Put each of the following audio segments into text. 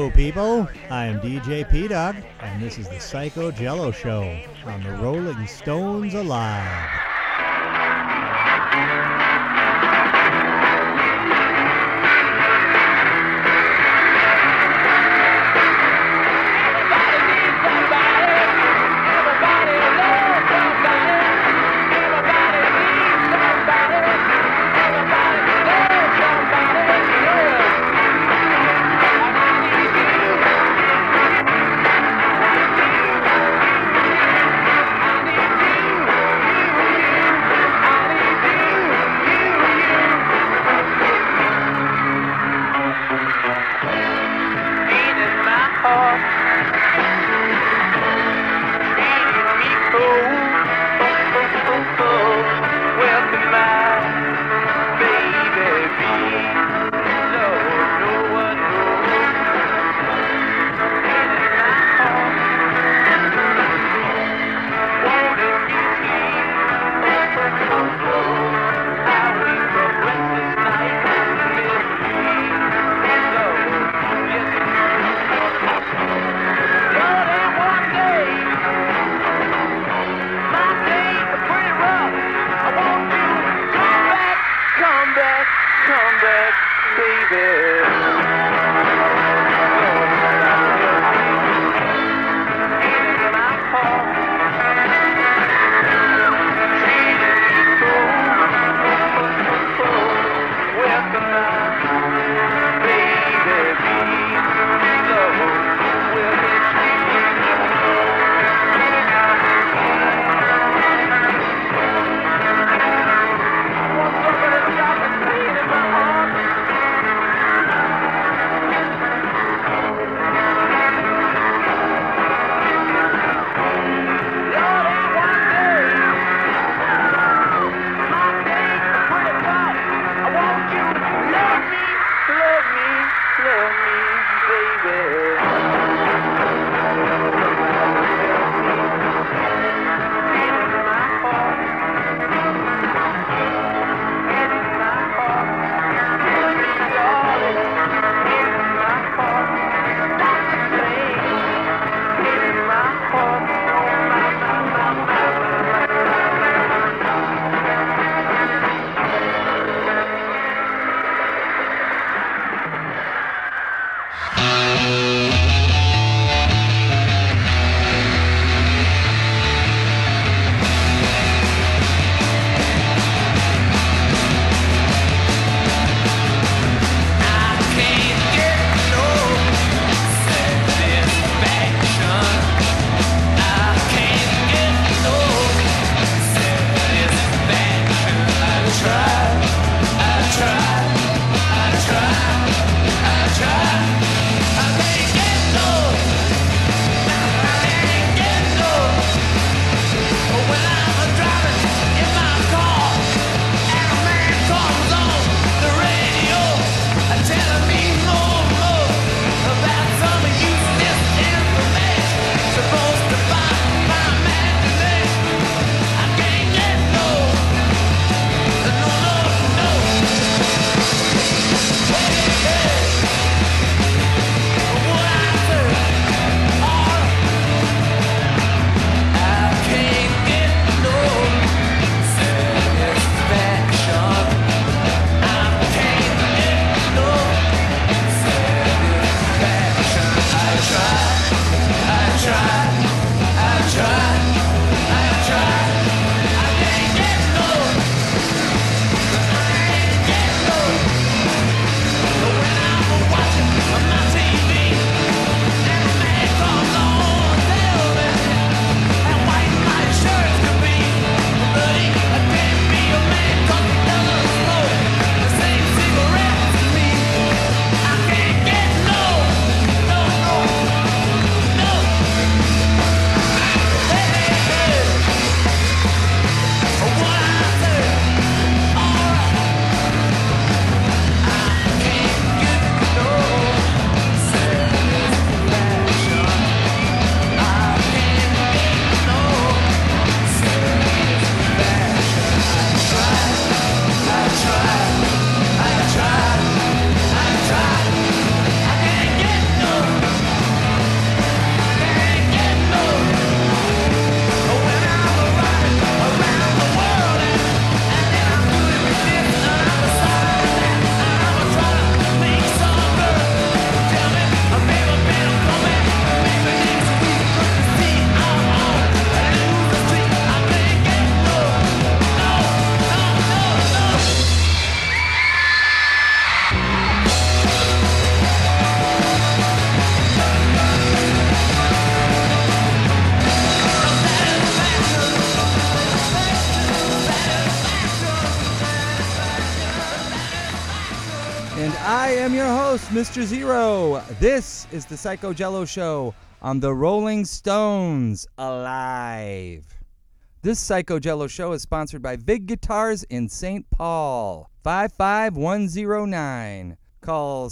Hello, people. I am DJ P-Dog, and this is the Psycho Jello Show on the Rolling Stones Alive. I am your host, Mr. Zero. This is the Psycho Jello Show on the Rolling Stones Alive. This Psycho Jello Show is sponsored by Vig Guitars in St. Paul. 55109. Call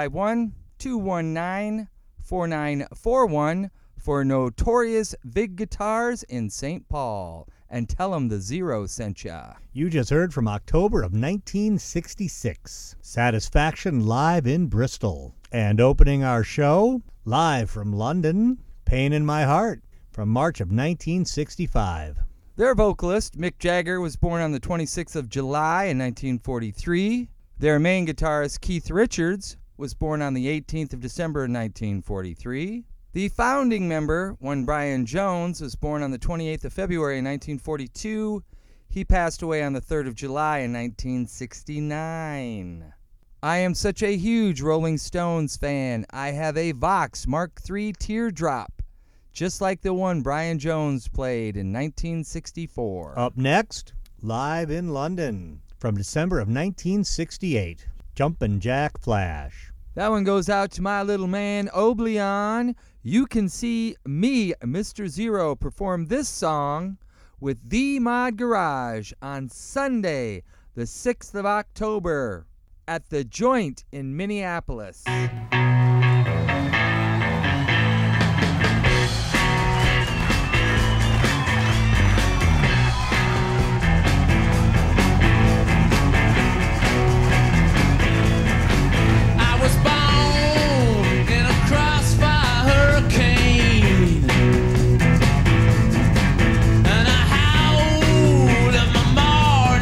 651-219-4941 for Notorious Vig Guitars in St. Paul. And tell them the Zero sent ya. You just heard from October of 1966. Satisfaction live in Bristol. And opening our show, live from London, Pain in My Heart from March of 1965. Their vocalist, Mick Jagger, was born on the 26th of July in 1943. Their main guitarist, Keith Richards, was born on the 18th of December 1943. The founding member, one Brian Jones, was born on the 28th of February in 1942. He passed away on the 3rd of July in 1969. I am such a huge Rolling Stones fan. I have a Vox Mark III Teardrop, just like the one Brian Jones played in 1964. Up next, live in London from December of 1968, Jumpin' Jack Flash. That one goes out to my little man, Oblion. You can see me, Mr. Zero, perform this song with The Mod Garage on Sunday, the 6th of October, at The Joint in Minneapolis.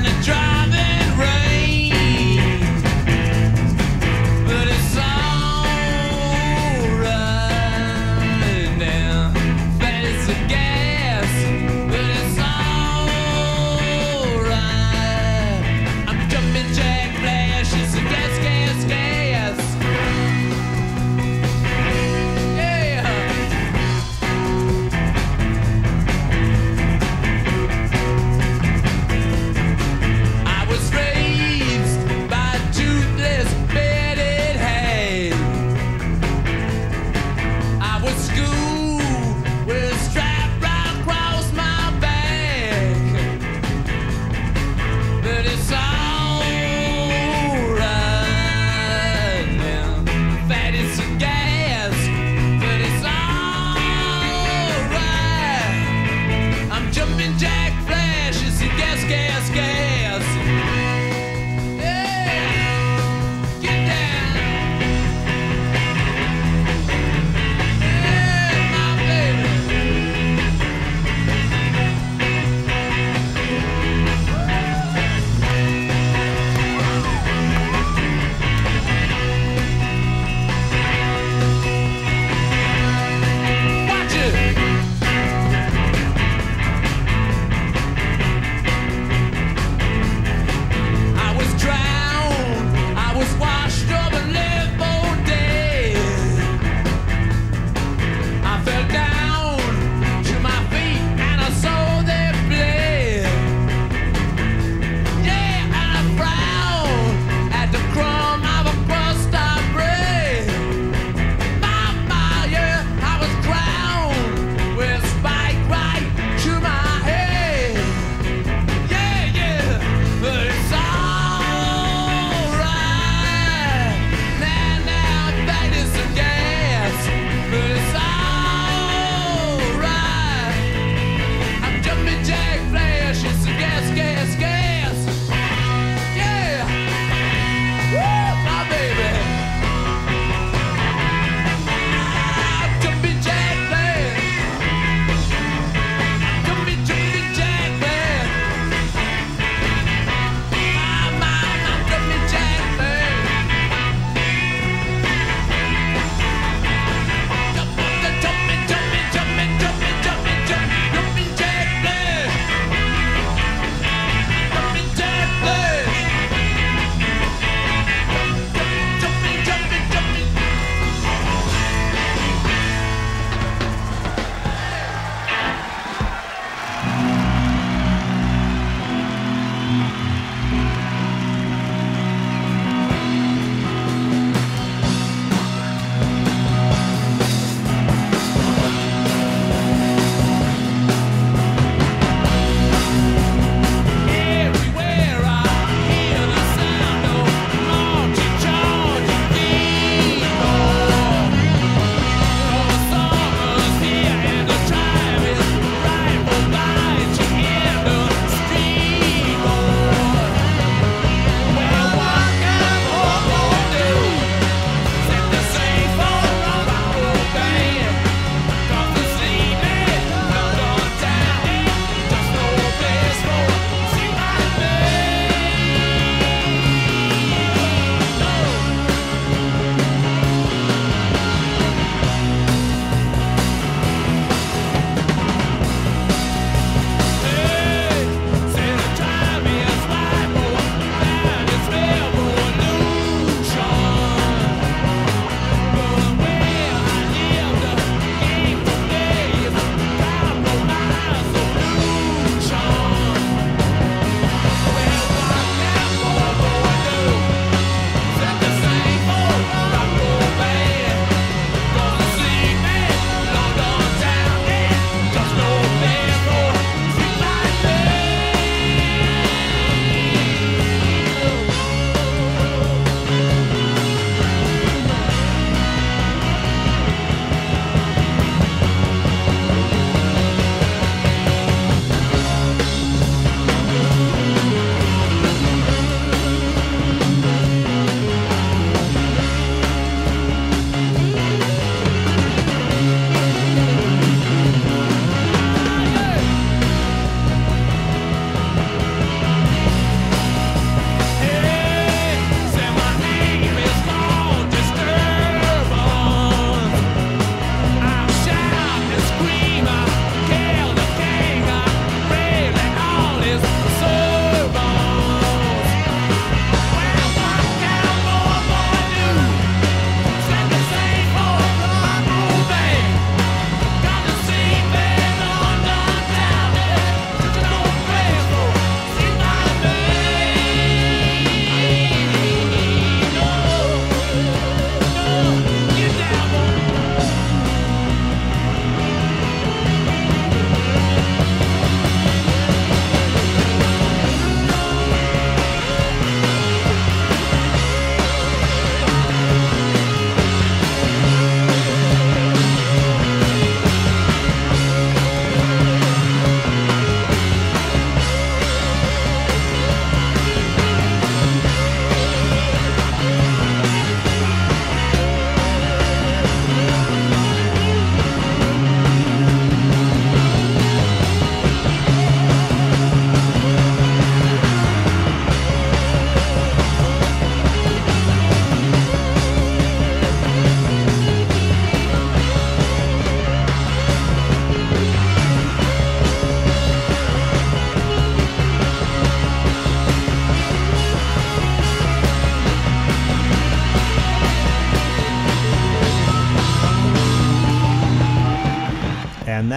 But it's all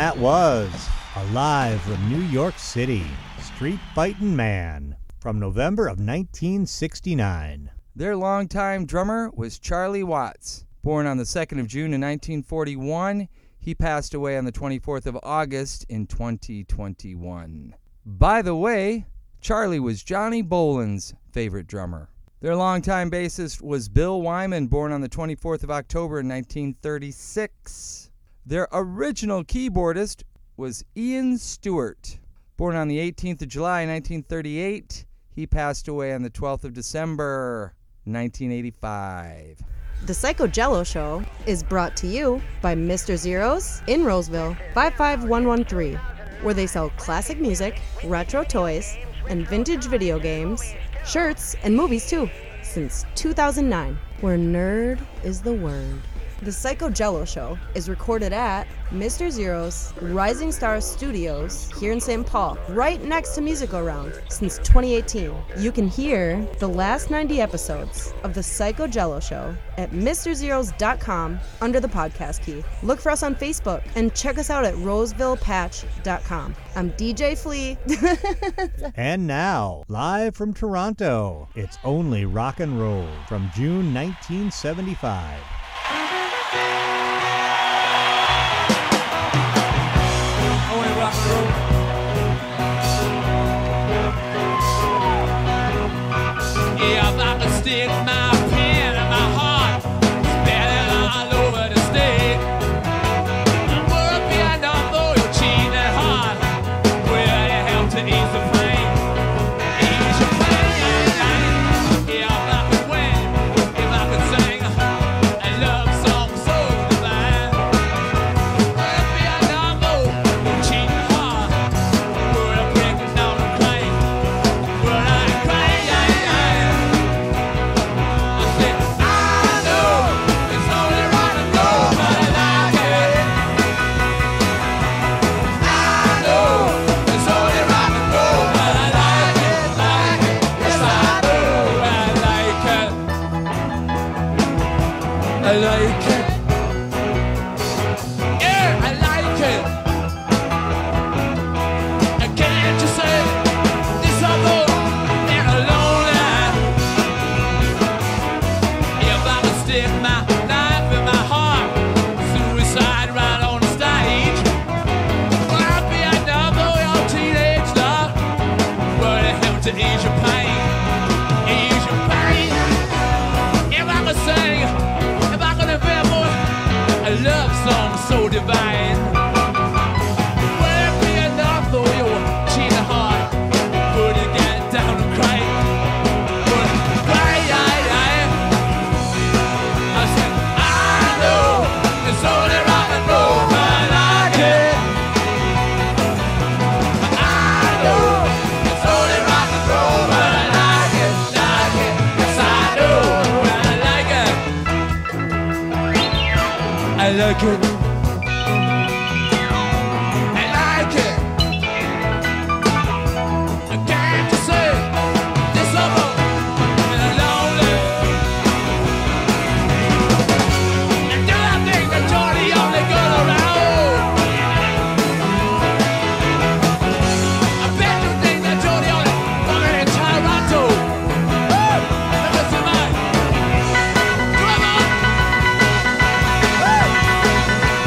that was Alive from New York City, Street Fightin' Man, from November of 1969. Their longtime drummer was Charlie Watts. Born on the 2nd of June in 1941, he passed away on the 24th of August in 2021. By the way, Charlie was Johnny Boland's favorite drummer. Their longtime bassist was Bill Wyman, born on the 24th of October in 1936. Their original keyboardist was Ian Stewart. Born on the 18th of July 1938, he passed away on the 12th of December 1985. The Psycho Jello Show is brought to you by Mr. Zeros in Roseville, 55113, where they sell classic music, retro toys, and vintage video games, shirts, and movies too, since 2009, where nerd is the word. The Psycho Jello Show is recorded at Mr. Zero's Rising Star Studios here in St. Paul, right next to Music Around, since 2018. You can hear the last 90 episodes of The Psycho Jello Show at MrZeros.com under the podcast key. Look for us on Facebook and check us out at RosevillePatch.com. I'm DJ Flea. And now, live from Toronto, it's Only Rock and Roll from June 1975. If I could stick my pen in my heart, spell it all over the state. I'm working on though you're cheating hard. Will it help to ease the pain? Ease your pain. If I could win, if I could sing a love song so divine. Working on though you're cheating hard. Will it break down the claim? Will I cry? I like it. Yeah, I like it. Can't you say this alone and lonely? If I could stick my knife in my heart, suicide right on the stage. Would I be another your teenage love? Would it help to ease your pain? Ease your pain. If I could sing, a love song so divine. Will it be enough though you're cheating hard? Would you get down and cry? Would you cry? I said, I know it's only rock and roll, but I like it. I know it's only rock and roll, but I like it, like it. Yes, I know, but I like it. I like it. I like it. Can't you say this alone and lonely? And do I think that you're the only girl around? I bet you think that you're the only woman in Toronto. Woo! Look at mine. Come on. Woo!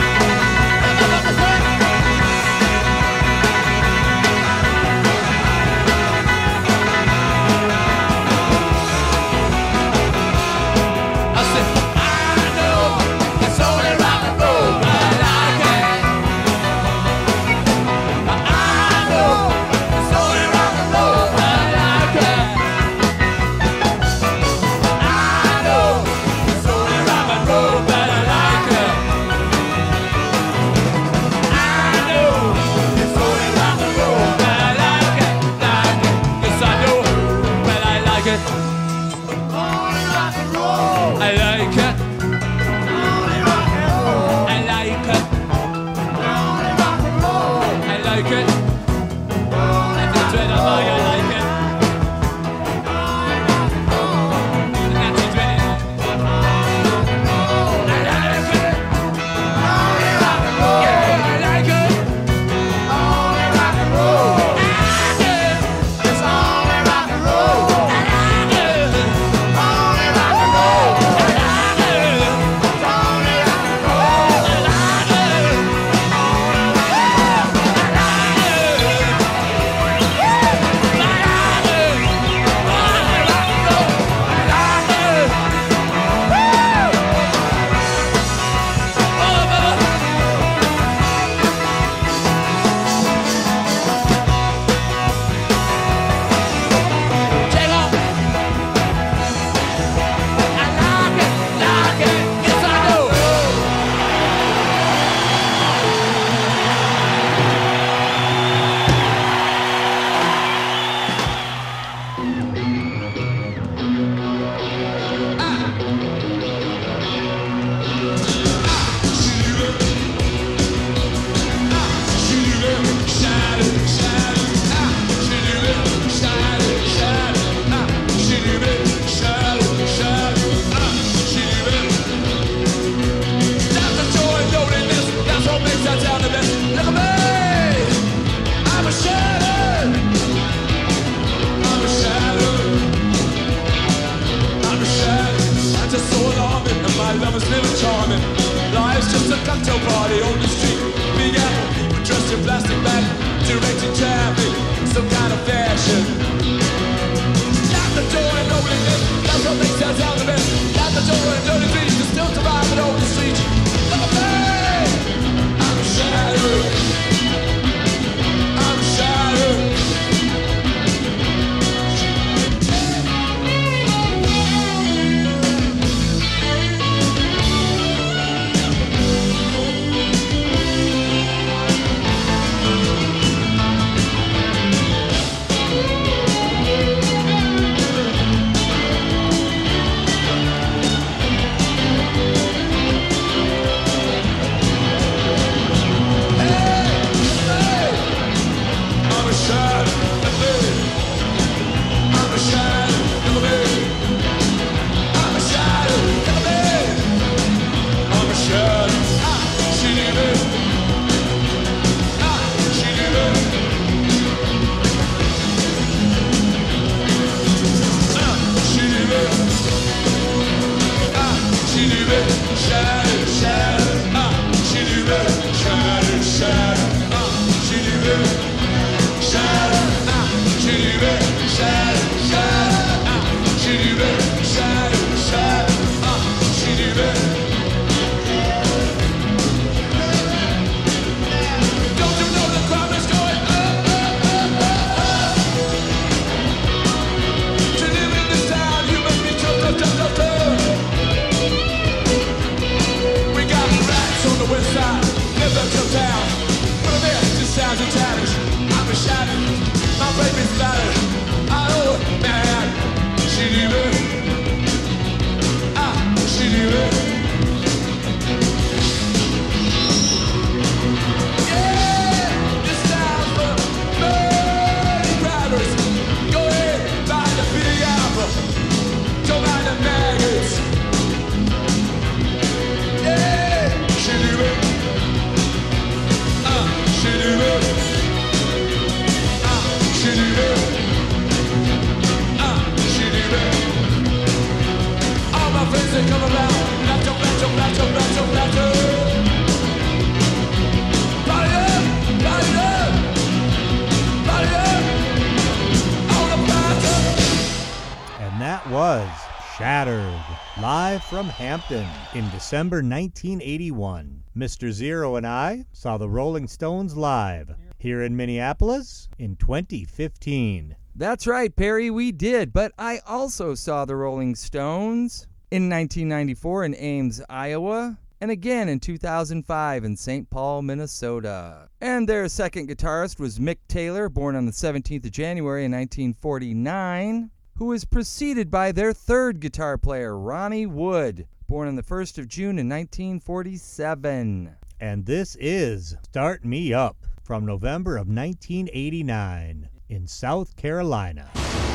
was Shattered, live from Hampton in December 1981. Mr. Zero and I saw the Rolling Stones live here in Minneapolis in 2015. That's right, Perry, we did. But I also saw the Rolling Stones in 1994 in Ames, Iowa, and again in 2005 in St. Paul, Minnesota. And their second guitarist was Mick Taylor, born on the 17th of January in 1949, who was preceded by their third guitar player, Ronnie Wood, born on the 1st of June in 1947. And this is Start Me Up from November of 1989 in South Carolina.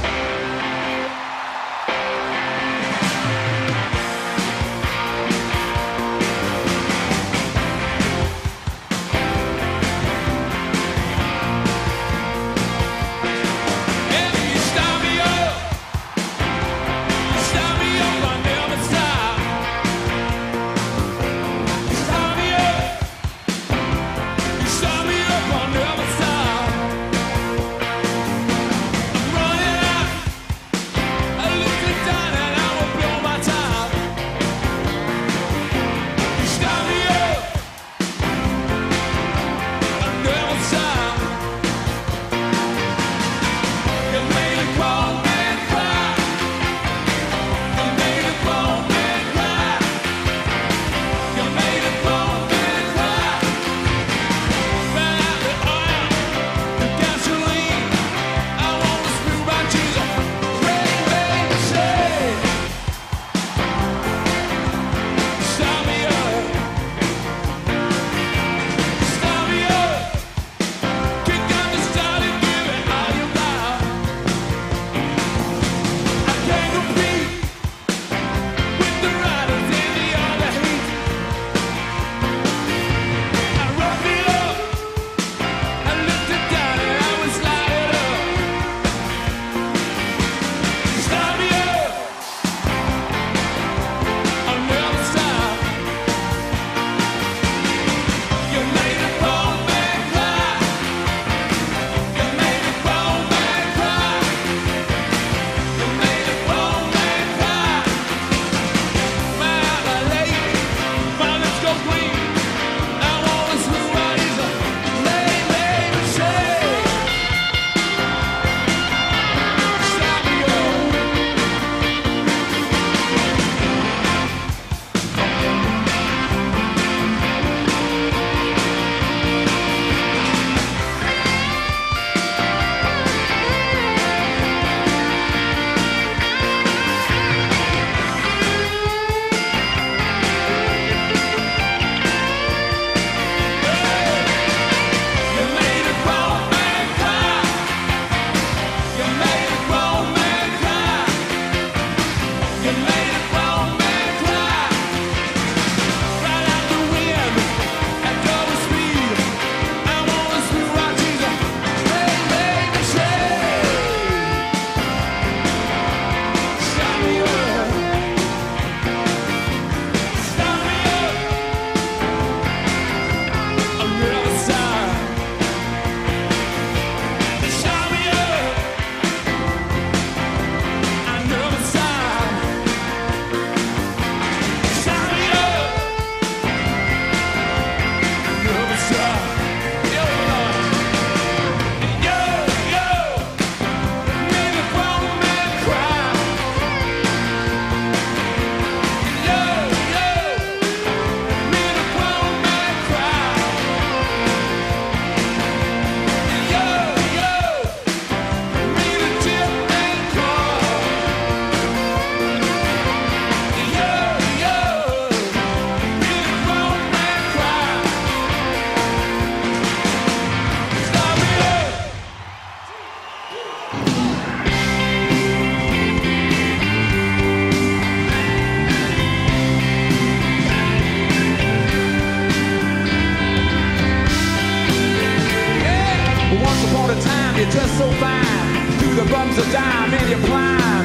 dress so fine, through the bumps of dime and you climb.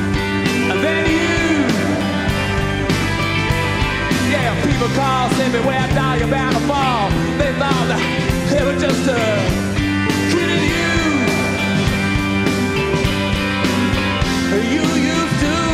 And then yeah, people call, say me where I die, you're bound to fall. They thought that they were just kidding you. You used to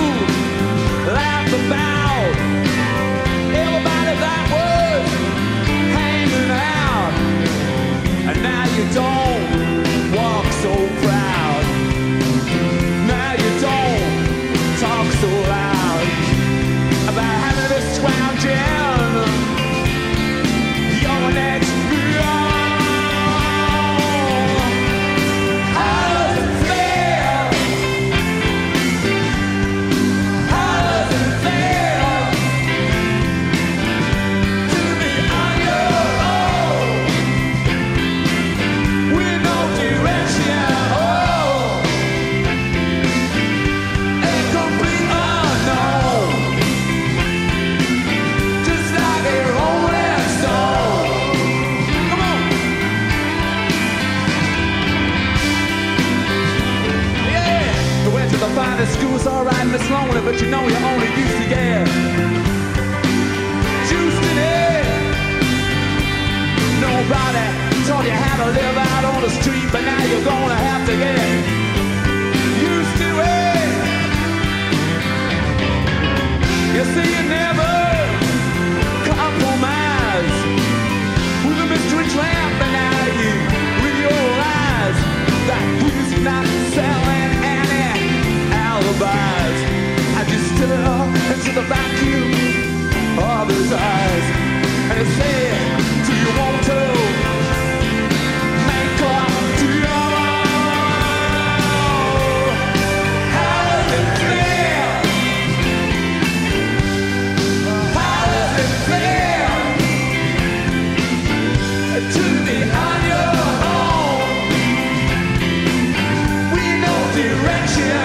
the finest school's alright, Miss Lonely, but you know you only used to get juiced in it. Nobody taught you how to live out on the street, but now you're gonna have to get used to it. You see, you never compromise with a mystery lamp, and now you realize that he's not selling any alibis. I just stare into the vacuum of his eyes, and he said, do you want to make love to your own? How does it feel? How does it feel to be on your own? We know direction.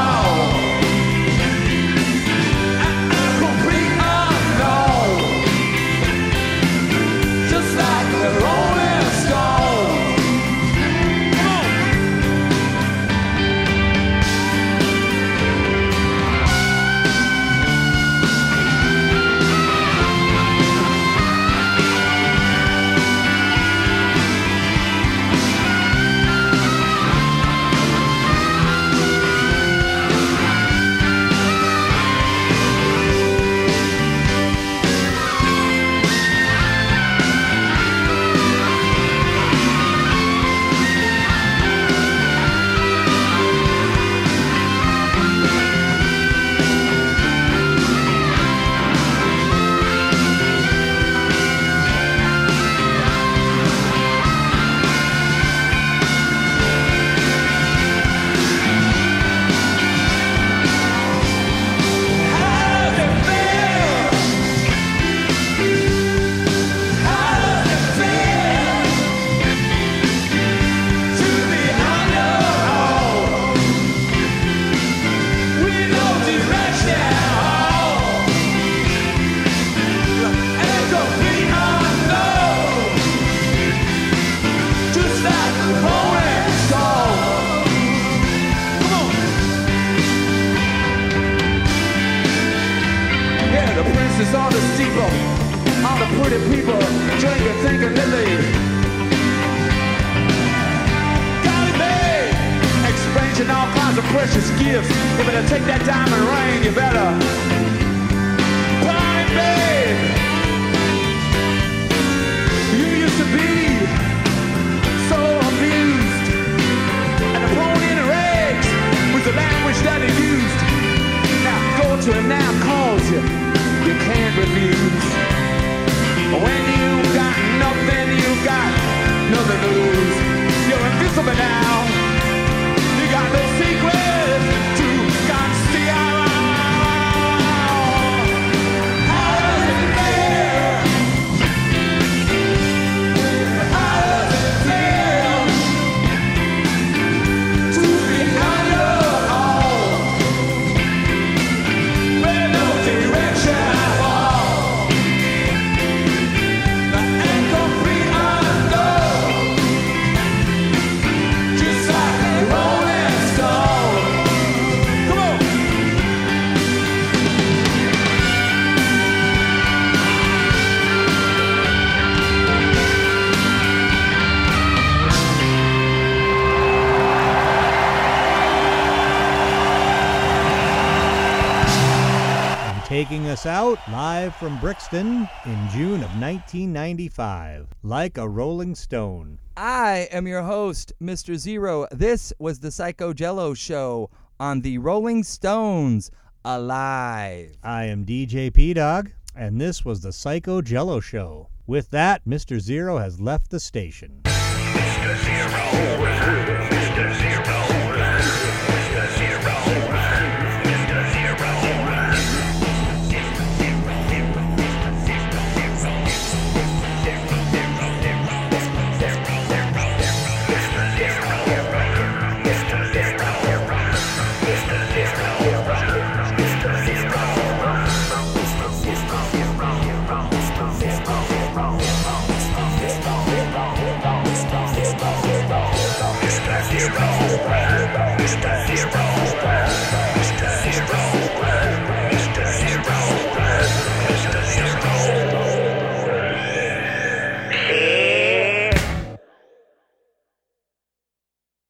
On the steeple, all the pretty people drinking, thinking that they got it made, exchanging all kinds of precious gifts. You better take that diamond ring, you better buy it, babe. You used to be so amused, and the pony in the rags was the language that he used. Now go to him now, calls you. You can't refuse. When you got nothing, you got nothing to lose. You're invisible now. You got no secret to conceal. How does it feel? How does it feel to be on your own? With no direction. Taking us out live from Brixton in June of 1995, Like a Rolling Stone. I am your host, Mr. Zero. This was the Psycho Jello Show on the Rolling Stones Alive. I am DJ P-Dog, and this was the Psycho Jello Show. With that, Mr. Zero has left the station. Mr. Zero.